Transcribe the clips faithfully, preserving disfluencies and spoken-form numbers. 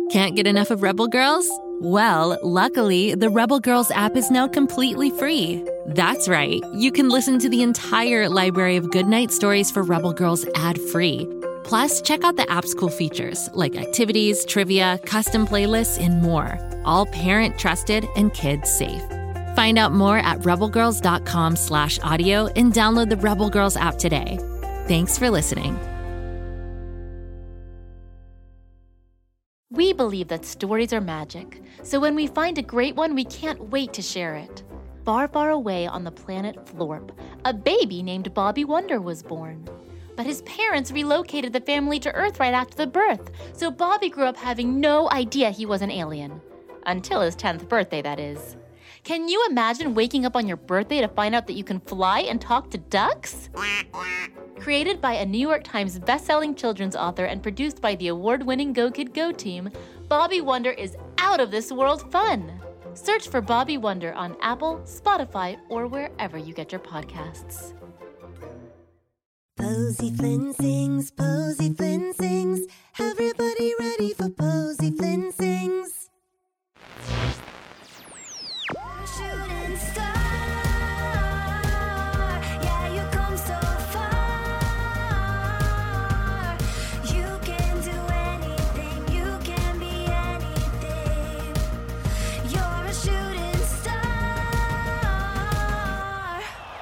Can't get enough of Rebel Girls? Well, luckily, the Rebel Girls app is now completely free. That's right. You can listen to the entire library of goodnight stories for Rebel Girls ad-free. Plus, check out the app's cool features like activities, trivia, custom playlists, and more. All parent-trusted and kids-safe. Find out more at rebelgirls.com slash audio and download the Rebel Girls app today. Thanks for listening. We believe that stories are magic, so when we find a great one, we can't wait to share it. Far, far away on the planet Florp, a baby named Bobby Wonder was born. But his parents relocated the family to Earth right after the birth, so Bobby grew up having no idea he was an alien. Until his tenth birthday, that is. Can you imagine waking up on your birthday to find out that you can fly and talk to ducks? Created by a New York Times bestselling children's author and produced by the award-winning Go Kid Go team, Bobby Wonder is out of this world fun. Search for Bobby Wonder on Apple, Spotify, or wherever you get your podcasts. Posy Flynn sings, Posy Flynn sings. Everybody ready for Posy Flynn sings. Shooting star, yeah, you come so far. You can do anything, you can be anything. You're a shooting star.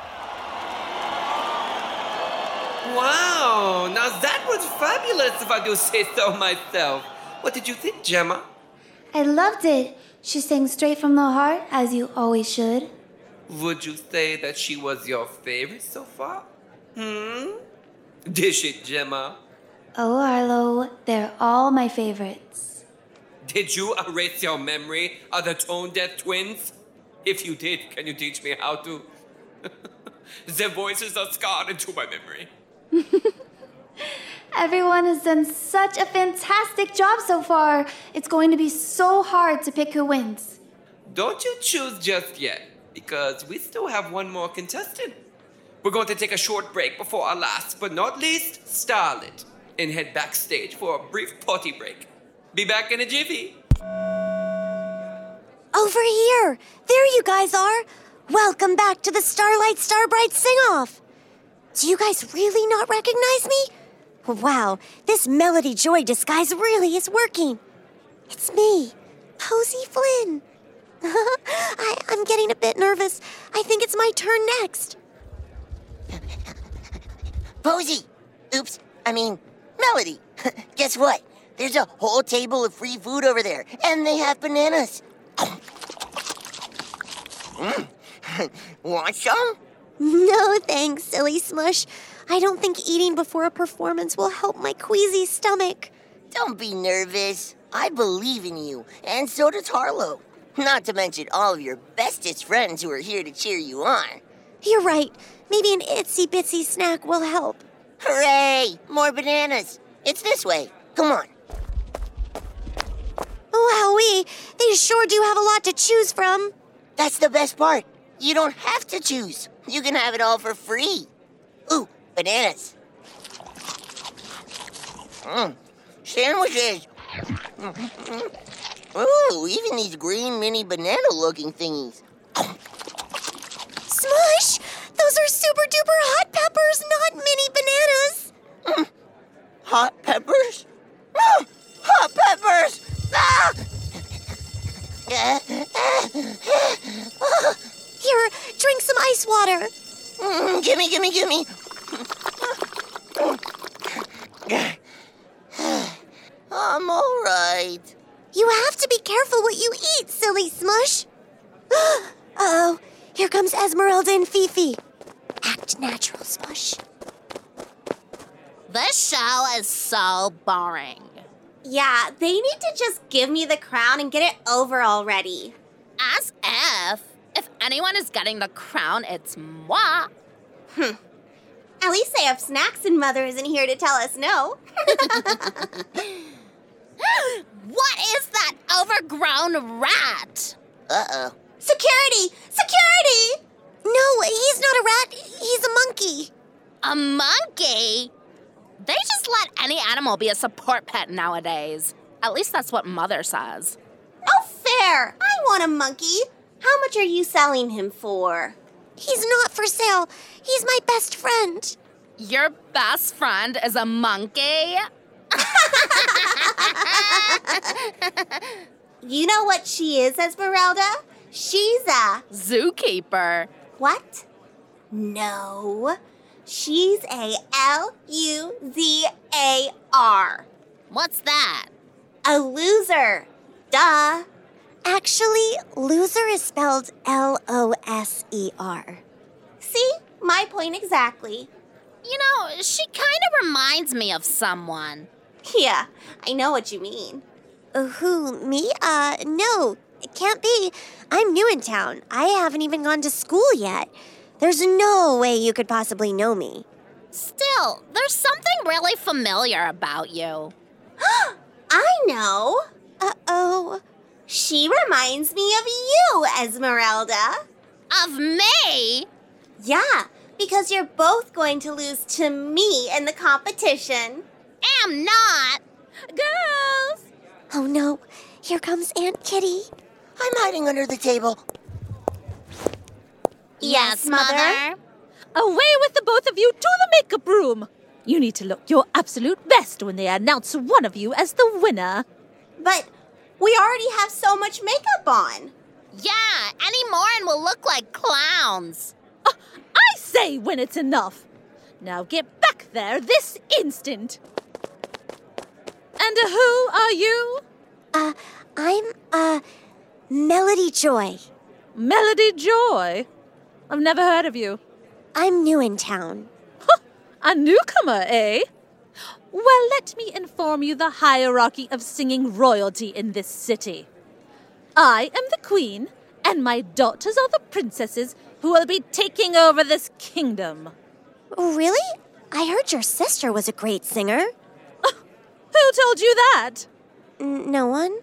Wow, now that was fabulous if I do say so myself. What did you think, Gemma? I loved it. She sang straight from the heart, as you always should. Would you say that she was your favorite so far? Hmm? Dish it, Gemma. Oh, Arlo, they're all my favorites. Did you erase your memory of the Tone Deaf twins? If you did, can you teach me how to? Their voices are scarred into my memory. Everyone has done such a fantastic job so far. It's going to be so hard to pick who wins. Don't you choose just yet, because we still have one more contestant. We're going to take a short break before our last but not least starlet and head backstage for a brief potty break. Be back in a jiffy. Over here! There you guys are! Welcome back to the Starlight Starbright Sing-Off! Do you guys really not recognize me? Wow, this Melody Joy disguise really is working. It's me, Posy Flynn. I, I'm getting a bit nervous. I think it's my turn next. Posy! Oops, I mean, Melody. Guess what? There's a whole table of free food over there, and they have bananas. Mm. Want some? No thanks, silly smush. I don't think eating before a performance will help my queasy stomach. Don't be nervous. I believe in you, and so does Harlow. Not to mention all of your bestest friends who are here to cheer you on. You're right. Maybe an itsy-bitsy snack will help. Hooray! More bananas. It's this way. Come on. Wowee, they sure do have a lot to choose from. That's the best part. You don't have to choose. You can have it all for free. Ooh, bananas. Mmm, sandwiches. Ooh, even these green mini banana-looking thingies. Smush! Those are super-duper hot peppers, not mini bananas. Mm. Hot peppers? Mm. Hot peppers! Ah! Here, drink some ice water. Mm, gimme, gimme, gimme. I'm all right. You have to be careful what you eat, silly smush. Uh-oh, here comes Esmeralda and Fifi. Act natural, Smush. This show is so boring. Yeah, they need to just give me the crown and get it over already. As if. If anyone is getting the crown, it's moi. Hmm. At least they have snacks and Mother isn't here to tell us no. What is that overgrown rat? Uh-oh. Security! Security! No, he's not a rat. He's a monkey. A monkey? They just let any animal be a support pet nowadays. At least that's what Mother says. Oh, fair. I want a monkey. How much are you selling him for? He's not for sale. He's my best friend. Your best friend is a monkey? You know what she is, Esmeralda? She's a... Zookeeper. What? No. She's a L U Z A R. What's that? A loser. Duh. Actually, loser is spelled L O S E R. See? My point exactly. You know, she kind of reminds me of someone. Yeah, I know what you mean. Uh, who, me? Uh, no, it can't be. I'm new in town. I haven't even gone to school yet. There's no way you could possibly know me. Still, there's something really familiar about you. I know. Uh-oh. She reminds me of you, Esmeralda. Of me? Yeah, because you're both going to lose to me in the competition. Am not. Girls! Oh no, here comes Aunt Kitty. I'm hiding under the table. Yes, Mother? Away with the both of you to the makeup room. You need to look your absolute best when they announce one of you as the winner. But we already have so much makeup on. Yeah, any more and we'll look like clowns. Uh, I say when it's enough. Now get back there this instant. And uh, who are you? Uh, I'm, uh, Melody Joy. Melody Joy? I've never heard of you. I'm new in town. Huh, a newcomer, eh? Well, let me inform you the hierarchy of singing royalty in this city. I am the queen, and my daughters are the princesses who will be taking over this kingdom. Really? I heard your sister was a great singer. Uh, who told you that? N- no one?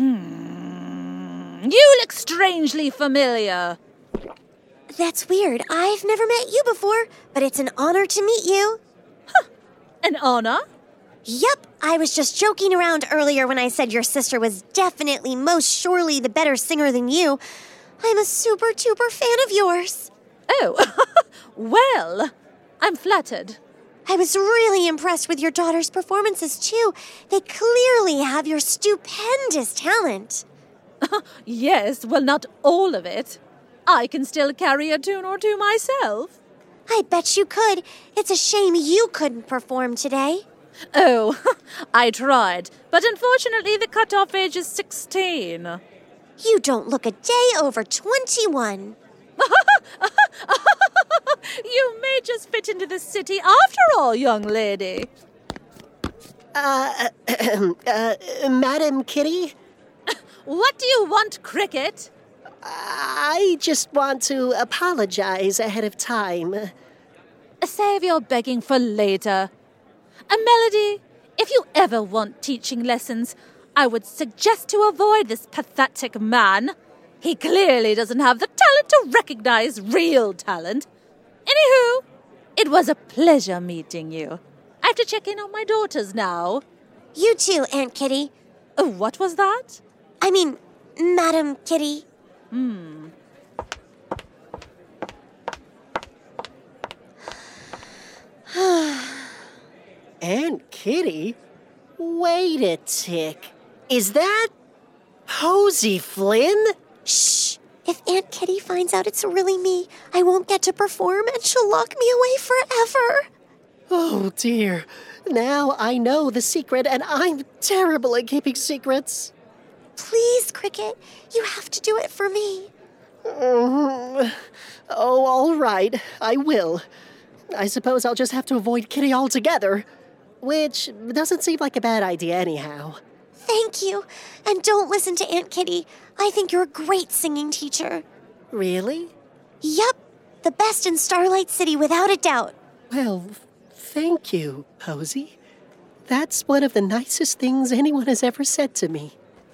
Hmm. You look strangely familiar. That's weird. I've never met you before, but it's an honor to meet you. Huh. An honor? Yup. I was just joking around earlier when I said your sister was definitely, most surely the better singer than you. I'm a super duper fan of yours. Oh, well, I'm flattered. I was really impressed with your daughter's performances, too. They clearly have your stupendous talent. Yes, well, not all of it. I can still carry a tune or two myself. I bet you could. It's a shame you couldn't perform today. Oh, I tried, but unfortunately the cutoff age is sixteen. You don't look a day over twenty-one. You may just fit into the city after all, young lady. Uh, uh, Madam Kitty? What do you want, Cricket? I just want to apologize ahead of time. Save your begging for later. A Melody, if you ever want teaching lessons, I would suggest to avoid this pathetic man. He clearly doesn't have the talent to recognize real talent. Anywho, it was a pleasure meeting you. I have to check in on my daughters now. You too, Aunt Kitty. Oh, what was that? I mean, Madam Kitty. Hmm. Aunt Kitty? Wait a tick. Is that Posey Flynn? Shh. If Aunt Kitty finds out it's really me, I won't get to perform and she'll lock me away forever. Oh, dear. Now I know the secret and I'm terrible at keeping secrets. Please, Cricket, you have to do it for me. Mm, oh, all right. I will. I suppose I'll just have to avoid Kitty altogether, which doesn't seem like a bad idea anyhow. Thank you. And don't listen to Aunt Kitty. I think you're a great singing teacher. Really? Yup. The best in Starlight City, without a doubt. Well, thank you, Posey. That's one of the nicest things anyone has ever said to me.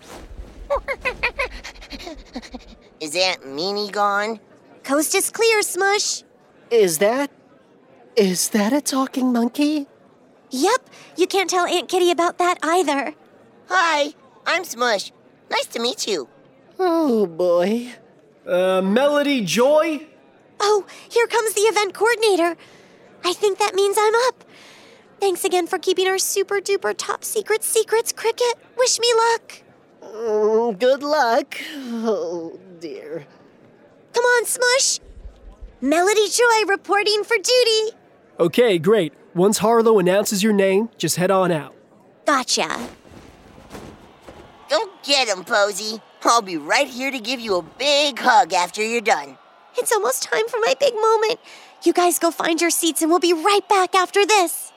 Is Aunt Meanie gone? Coast is clear, Smush. Is that... is that a talking monkey? Yep. You can't tell Aunt Kitty about that either. Hi, I'm Smush. Nice to meet you. Oh, boy. Uh, Melody Joy? Oh, here comes the event coordinator. I think that means I'm up. Thanks again for keeping our super duper top secret secrets, Cricket. Wish me luck. Mm, good luck. Oh, dear. Come on, Smush. Melody Joy reporting for duty. Okay, great. Once Harlow announces your name, just head on out. Gotcha. Go get him, Posey. I'll be right here to give you a big hug after you're done. It's almost time for my big moment. You guys go find your seats and we'll be right back after this.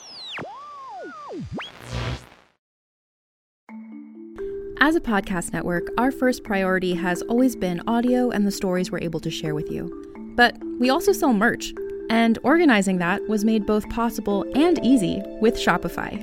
As a podcast network, our first priority has always been audio and the stories we're able to share with you. But we also sell merch, and organizing that was made both possible and easy with Shopify.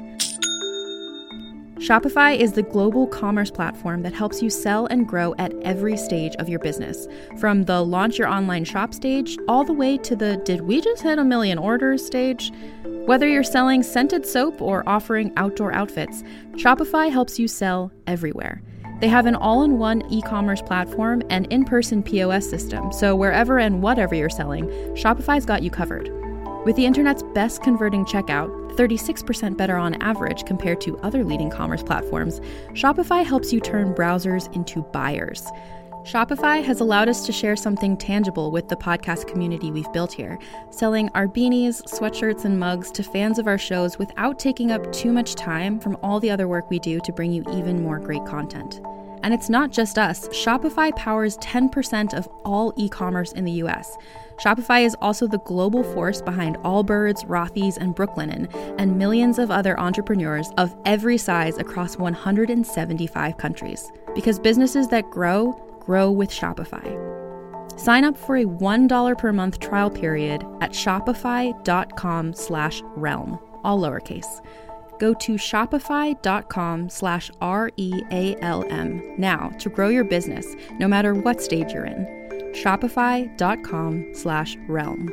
Shopify is the global commerce platform that helps you sell and grow at every stage of your business, from the launch your online shop stage all the way to the did we just hit a million orders stage. Whether you're selling scented soap or offering outdoor outfits, Shopify helps you sell everywhere. They have an all-in-one e-commerce platform and in-person P O S system, so wherever and whatever you're selling, Shopify's got you covered. With the internet's best converting checkout, thirty-six percent better on average compared to other leading commerce platforms, Shopify helps you turn browsers into buyers. Shopify has allowed us to share something tangible with the podcast community we've built here, selling our beanies, sweatshirts, and mugs to fans of our shows without taking up too much time from all the other work we do to bring you even more great content. And it's not just us. Shopify powers ten percent of all e-commerce in the U S. Shopify is also the global force behind Allbirds, Rothy's, and Brooklinen, and millions of other entrepreneurs of every size across one hundred seventy-five countries. Because businesses that grow, grow with Shopify. Sign up for a one dollar per month trial period at shopify.com slash realm, all lowercase. Go to shopify.com slash R-E-A-L-M now to grow your business, no matter what stage you're in. Shopify.com slash realm.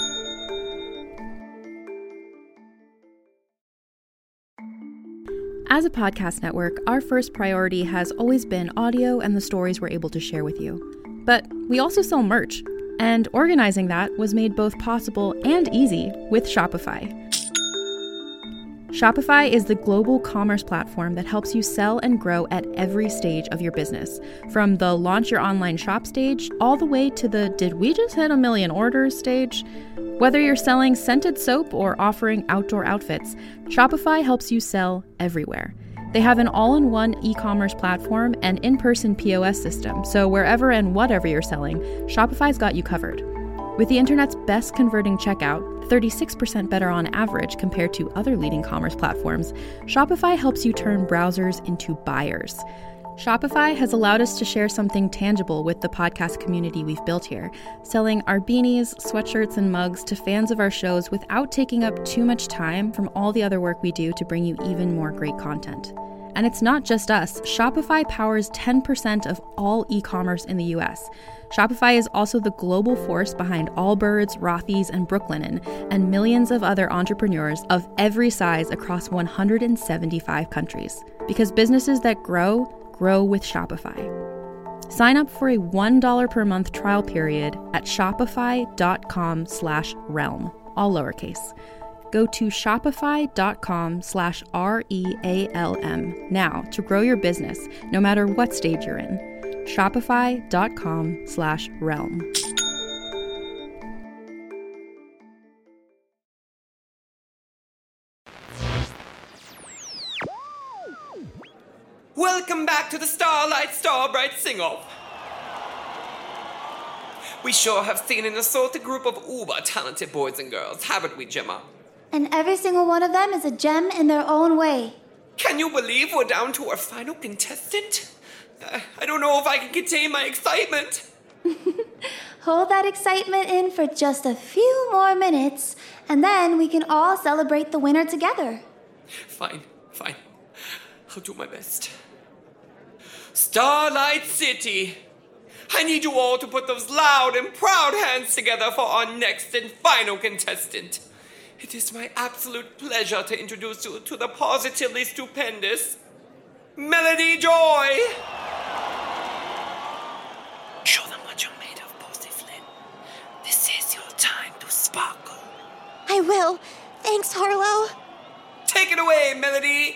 As a podcast network, our first priority has always been audio and the stories we're able to share with you. But we also sell merch, and organizing that was made both possible and easy with Shopify. Shopify is the global commerce platform that helps you sell and grow at every stage of your business, from the launch your online shop stage all the way to the did we just hit a million orders stage. Whether you're selling scented soap or offering outdoor outfits, Shopify helps you sell everywhere. They have an all-in-one e-commerce platform and in-person P O S system, so wherever and whatever you're selling, Shopify's got you covered. With the internet's best converting checkout, thirty-six percent better on average compared to other leading commerce platforms, Shopify helps you turn browsers into buyers. Shopify has allowed us to share something tangible with the podcast community we've built here, selling our beanies, sweatshirts, and mugs to fans of our shows without taking up too much time from all the other work we do to bring you even more great content. And it's not just us. Shopify powers ten percent of all e-commerce in the U S. Shopify is also the global force behind Allbirds, Rothy's, and Brooklinen, and millions of other entrepreneurs of every size across one hundred seventy-five countries. Because businesses that grow, grow with Shopify. Sign up for a one dollar per month trial period at shopify.com slash realm, all lowercase. Go to shopify.com slash R-E-A-L-M now to grow your business, no matter what stage you're in. Shopify.com slash realm. Welcome back to the Starlight Starbright Sing-Off. We sure have seen an assorted group of uber-talented boys and girls, haven't we, Gemma? And every single one of them is a gem in their own way. Can you believe we're down to our final contestant? Uh, I don't know if I can contain my excitement. Hold that excitement in for just a few more minutes, and then we can all celebrate the winner together. Fine, fine. I'll do my best. Starlight City, I need you all to put those loud and proud hands together for our next and final contestant. It is my absolute pleasure to introduce you to the positively stupendous Melody Joy! Show them what you're made of, Posey Flynn. This is your time to sparkle. I will. Thanks, Harlow. Take it away, Melody!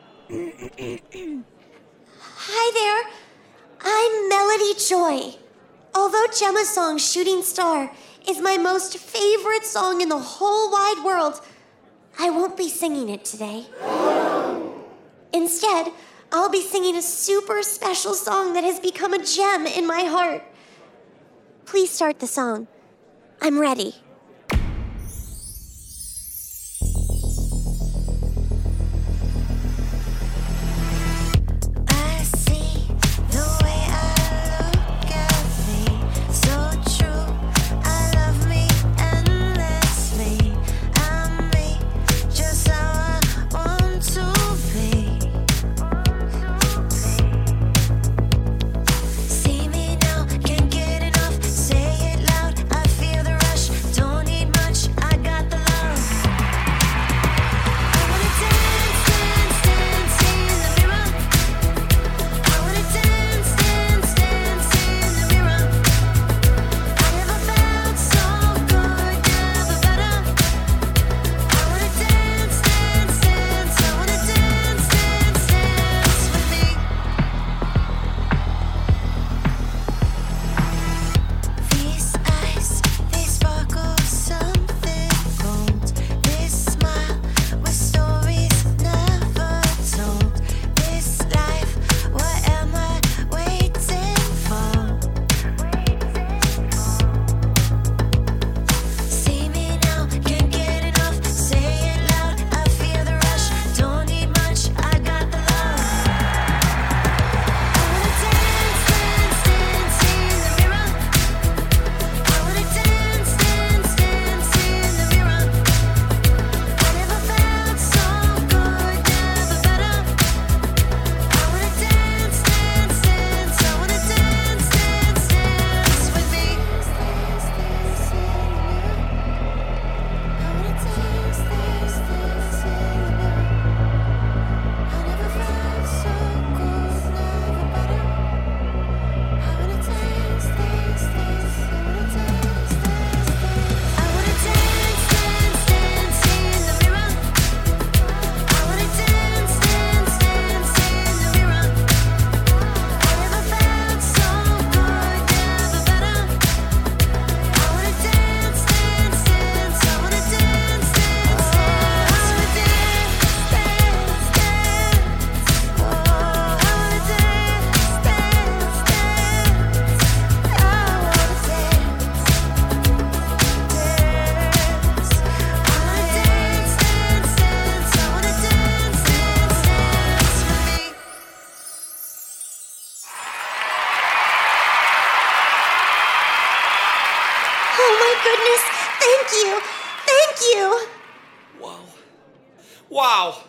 Hi there. I'm Melody Joy. Although Gemma's song Shooting Star is my most favorite song in the whole wide world, I won't be singing it today. Instead, I'll be singing a super special song that has become a gem in my heart. Please start the song. I'm ready. goodness! Thank you! Thank you! Wow. Wow!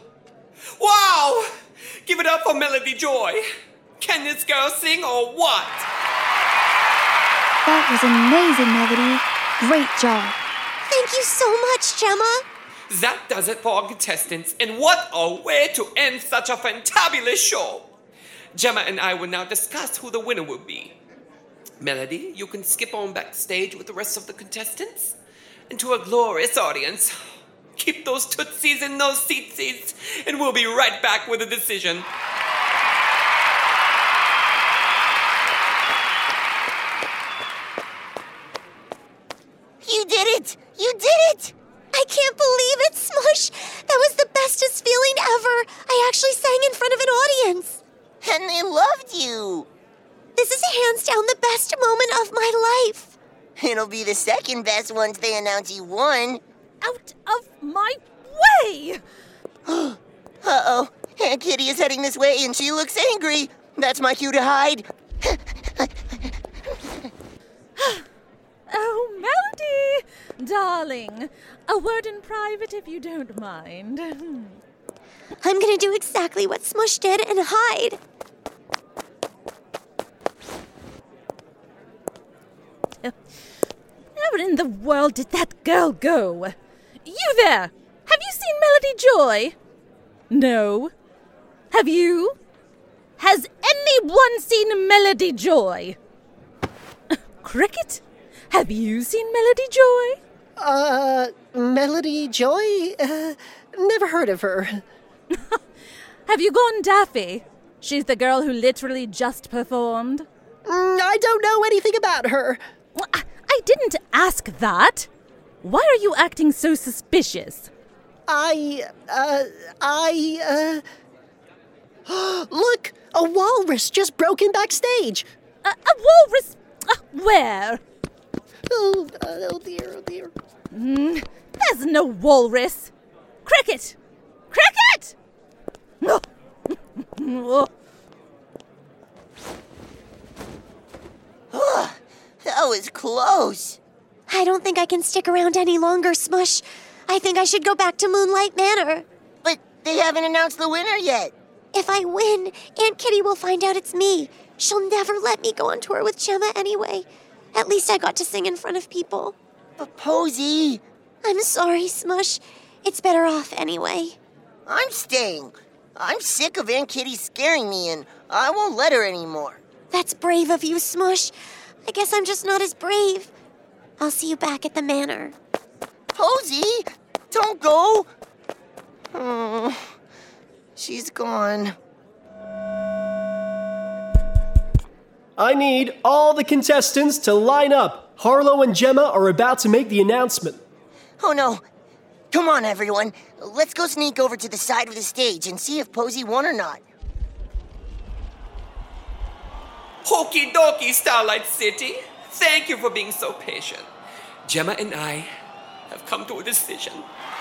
Wow! Give it up for Melody Joy! Can this girl sing or what? That was amazing, Melody. Great job. Thank you so much, Gemma. That does it for our contestants, and what a way to end such a fantabulous show! Gemma and I will now discuss who the winner will be. Melody, you can skip on backstage with the rest of the contestants. And to a glorious audience, keep those tootsies in those seatsies, and we'll be right back with a decision. You did it! You did it! I can't believe it, Smush! That was the bestest feeling ever! I actually sang in front of an audience! And they loved you! This is hands down the best moment of my life! It'll be the second best once they announce you won. Out of my way! Uh-oh. Aunt Kitty is heading this way and she looks angry. That's my cue to hide. Oh, Melody! Darling, a word in private if you don't mind. I'm gonna do exactly what Smush did and hide. Where in the world did that girl go? You there! Have you seen Melody Joy? No. Have you? Has anyone seen Melody Joy? Cricket, have you seen Melody Joy? Uh, Melody Joy? Uh, never heard of her. Have you gone Daffy? She's the girl who literally just performed. Mm, I don't know anything about her. I, I didn't ask that. Why are you acting so suspicious? I, uh, I, uh... Look! A walrus just broke in backstage! A, a walrus? Uh, where? Oh, uh, oh dear, oh dear. Mm, there's no walrus. Cricket! Cricket! Oh. Oh, that was close. I don't think I can stick around any longer, Smush. I think I should go back to Moonlight Manor. But they haven't announced the winner yet. If I win, Aunt Kitty will find out it's me. She'll never let me go on tour with Gemma anyway. At least I got to sing in front of people. But Posy... I'm sorry, Smush. It's better off anyway. I'm staying. I'm sick of Aunt Kitty scaring me, and I won't let her anymore. That's brave of you, Smush. I guess I'm just not as brave. I'll see you back at the manor. Posy, don't go. Oh, she's gone. I need all the contestants to line up. Harlow and Gemma are about to make the announcement. Oh no. Come on, everyone. Let's go sneak over to the side of the stage and see if Posy won or not. Okie dokie, Starlight City. Thank you for being so patient. Gemma and I have come to a decision.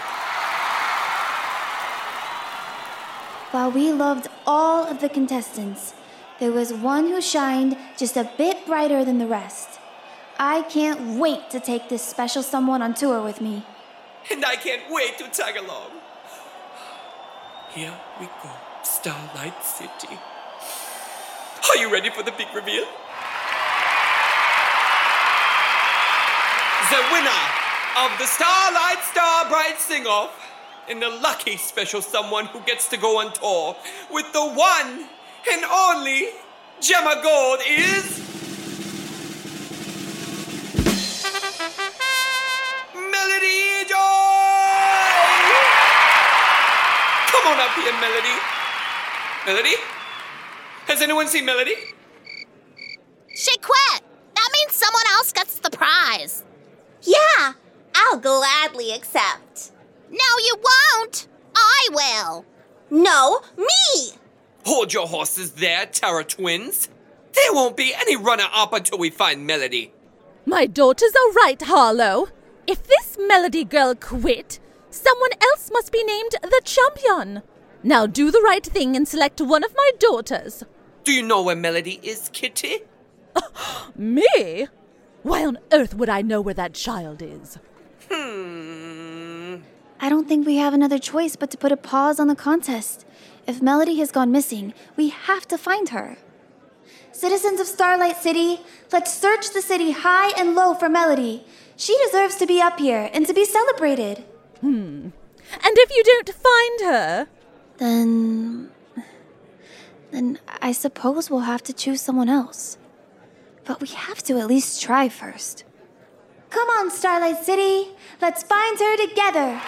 While we loved all of the contestants, there was one who shined just a bit brighter than the rest. I can't wait to take this special someone on tour with me. And I can't wait to tag along. Here we go, Starlight City. Are you ready for the big reveal? The winner of the Starlight Starbright Sing-Off and the lucky special someone who gets to go on tour with the one and only Gemma Gold is... Melody Joy! Come on up here, Melody. Melody? Has anyone seen Melody? She quit! That means someone else gets the prize. Yeah, I'll gladly accept. No, you won't. I will. No, me! Hold your horses there, Terra Twins. There won't be any runner-up until we find Melody. My daughters are right, Harlow. If this Melody girl quit, someone else must be named the champion. Now do the right thing and select one of my daughters. Do you know where Melody is, Kitty? Me? Why on earth would I know where that child is? Hmm. I don't think we have another choice but to put a pause on the contest. If Melody has gone missing, we have to find her. Citizens of Starlight City, let's search the city high and low for Melody. She deserves to be up here and to be celebrated. Hmm. And if you don't find her? Then... Then I suppose we'll have to choose someone else. But we have to at least try first. Come on, Starlight City. Let's find her together.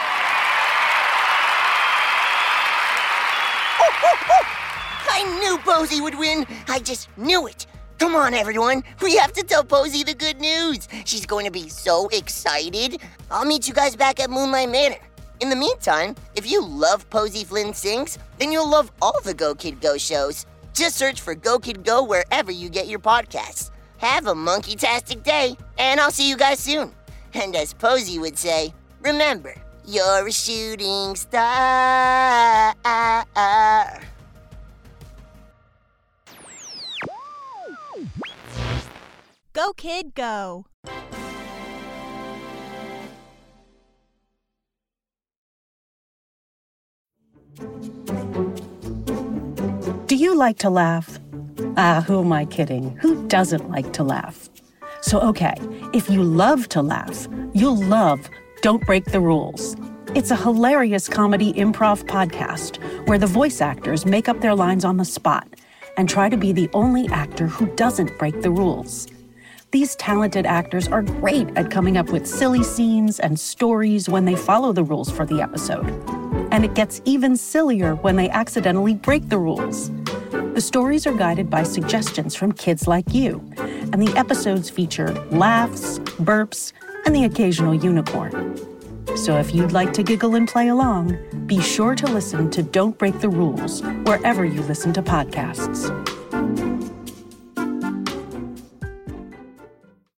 Oh, oh, oh! I knew Posy would win. I just knew it. Come on, everyone. We have to tell Posy the good news. She's going to be so excited. I'll meet you guys back at Moonlight Manor. In the meantime, if you love Posy Flynn Sings, then you'll love all the Go Kid Go shows. Just search for Go Kid Go wherever you get your podcasts. Have a monkey-tastic day, and I'll see you guys soon. And as Posy would say, remember, you're a shooting star. Go Kid Go. Do you like to laugh? Ah, who am I kidding? Who doesn't like to laugh? So, okay, if you love to laugh, you'll love Don't Break the Rules. It's a hilarious comedy improv podcast where the voice actors make up their lines on the spot and try to be the only actor who doesn't break the rules. These talented actors are great at coming up with silly scenes and stories when they follow the rules for the episode. And it gets even sillier when they accidentally break the rules. The stories are guided by suggestions from kids like you, and the episodes feature laughs, burps, and the occasional unicorn. So if you'd like to giggle and play along, be sure to listen to Don't Break the Rules wherever you listen to podcasts.